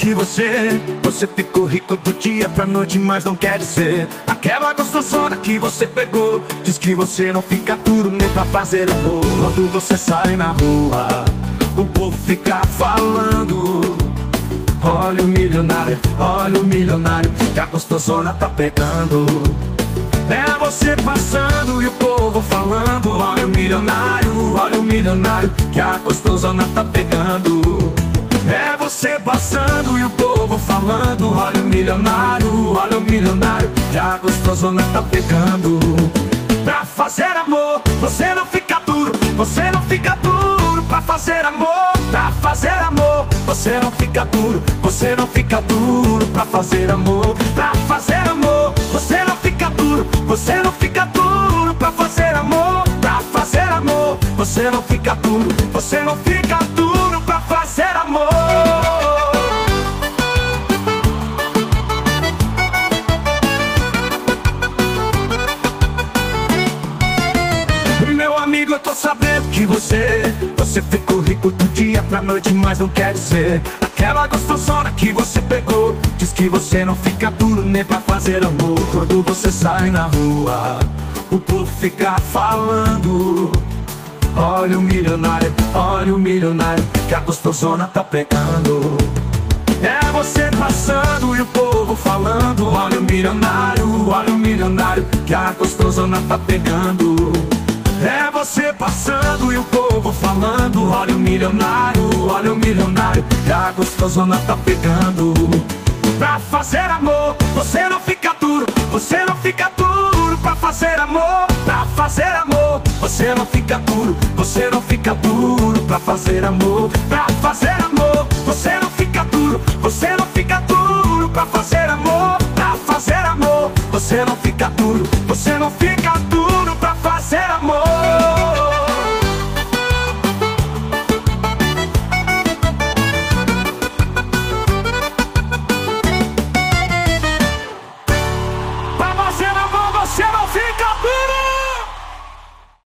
que você ficou rico do dia pra noite, mas não quer dizer. Aquela gostosona que você pegou diz que você não fica duro nem pra fazer amor. Quando você sai na rua, o povo fica falando: olha o milionário, que a gostosona tá pegando. É você passando e o povo falando: olha o milionário, que a gostosona tá pegando. É você passando e o povo falando: olha o milionário, que a gostosona tá pegando. Pra fazer amor, você não fica duro, você não fica duro. Pra fazer amor, pra fazer amor, você não fica duro, você não fica duro. Pra fazer amor, pra fazer amor, você não fica duro, você não fica duro. Pra fazer amor, pra fazer amor, você não fica duro, você não fica duro. Pra fazer amor. Meu amigo, eu tô sabendo que você ficou rico do dia pra noite, mas não quer dizer. Aquela gostosona que você pegou diz que você não fica duro nem pra fazer amor. Quando você sai na rua, o povo fica falando: olha o milionário, que a gostosona tá pegando. É você passando e o povo falando: olha o milionário, que a gostosona tá pegando. É você passando e o povo falando: olha o milionário, que a gostosona tá pegando. Pra fazer amor, você não fica duro, você não fica duro. Pra fazer amor, pra fazer amor, você não fica duro, você não fica duro. Pra fazer amor, pra fazer amor, você não fica duro, você não fica duro. Pra fazer amor, pra fazer amor, você não fica duro, você não fica duro.